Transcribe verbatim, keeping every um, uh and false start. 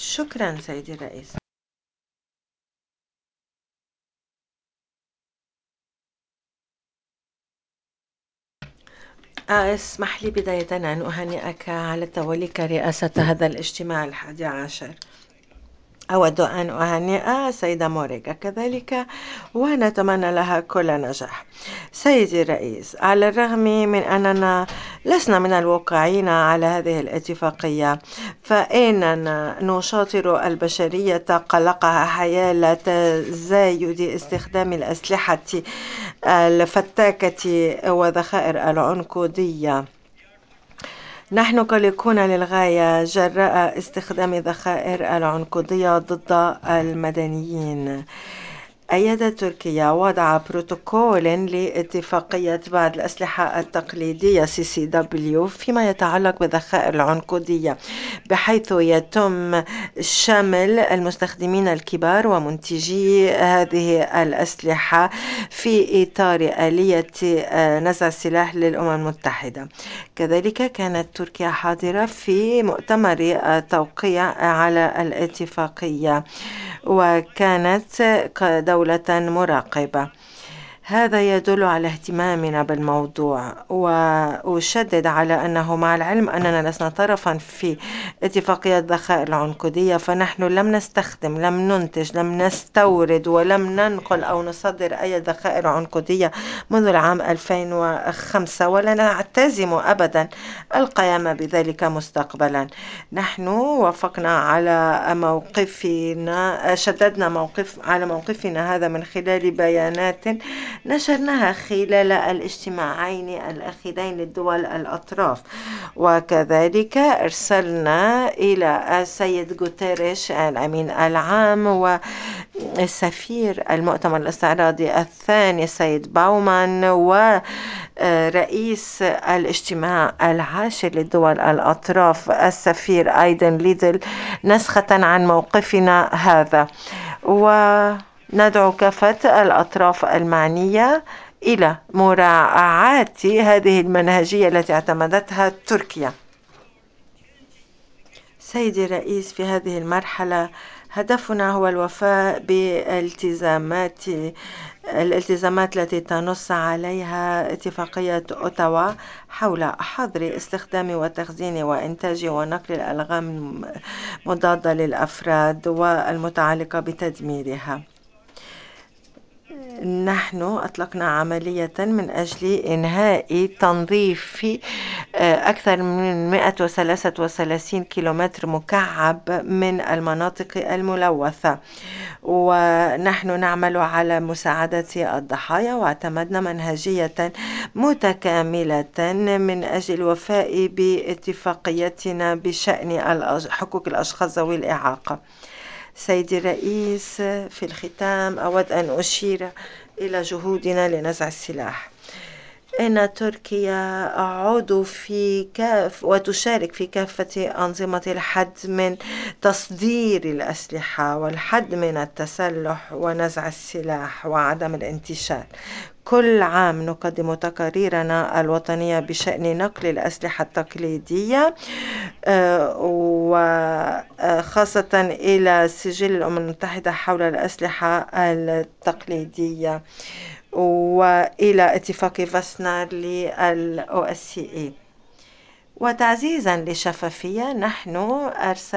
شكرا سيدي الرئيس. اسمح لي بداية أن أهنئك على توليك رئاسة هذا الاجتماع الحادي عشر. أود أن أهنئ السيدة موريغا كذلك ونتمنى لها كل نجاح. سيدي الرئيس، على الرغم من أننا لسنا من الواقعين على هذه الاتفاقية، فإننا نشاطر البشرية قلقها حيال تزايد استخدام الأسلحة الفتاكة وذخائر العنقودية. نحن قلقون للغاية جراء استخدام ذخائر العنقودية ضد المدنيين. أيدت تركيا وضع بروتوكول لاتفاقية بعض الأسلحة التقليدية سي سي دبليو فيما يتعلق بالذخائر العنقودية، بحيث يتم شمل المستخدمين الكبار ومنتجي هذه الأسلحة في إطار آلية نزع السلاح للأمم المتحدة. كذلك كانت تركيا حاضرة في مؤتمر التوقيع على الاتفاقية وكانت كدولة مراقبة. هذا يدل على اهتمامنا بالموضوع، وأشدد على أنه مع العلم أننا لسنا طرفا في اتفاقية الذخائر العنقودية، فنحن لم نستخدم، لم ننتج، لم نستورد ولم ننقل أو نصدر أي ذخائر عنقودية منذ العام ألفين وخمسة، ولا نعتزم أبدا القيام بذلك مستقبلا. نحن وافقنا على موقفنا، شددنا موقف على موقفنا هذا من خلال بيانات نشرناها خلال الاجتماعين الأخيرين للدول الأطراف، وكذلك أرسلنا إلى السيد غوتيريش الأمين العام والسفير المؤتمر الاستعراضي الثاني السيد باومان ورئيس الاجتماع العاشر للدول الأطراف السفير أيدن ليدل نسخة عن موقفنا هذا، و ندعو كافة الأطراف المعنية إلى مراعاة هذه المنهجية التي اعتمدتها تركيا. سيدي الرئيس، في هذه المرحلة هدفنا هو الوفاء بالالتزامات الالتزامات التي تنص عليها اتفاقية أوتاوا حول حظر استخدام وتخزين وإنتاج ونقل الألغام المضادة للأفراد والمتعلقة بتدميرها. نحن أطلقنا عملية من أجل إنهاء تنظيف أكثر من مئة وثلاثة وثلاثين كيلومتر مكعب من المناطق الملوثة، ونحن نعمل على مساعدة الضحايا، واعتمدنا منهجية متكاملة من أجل الوفاء باتفاقيتنا بشأن حقوق الأشخاص ذوي الإعاقة. سيدي الرئيس، في الختام أود أن أشير إلى جهودنا لنزع السلاح. إن تركيا عضو في كاف وتشارك في كافة أنظمة الحد من تصدير الأسلحة والحد من التسلح ونزع السلاح وعدم الانتشار. كل عام نقدم تقاريرنا الوطنية بشأن نقل الأسلحة التقليدية وخاصة إلى سجل الأمم المتحدة حول الأسلحة التقليدية وإلى اتفاق فاسنار لل أو إس سي إي. وتعزيزا للشفافية، نحن أرسلنا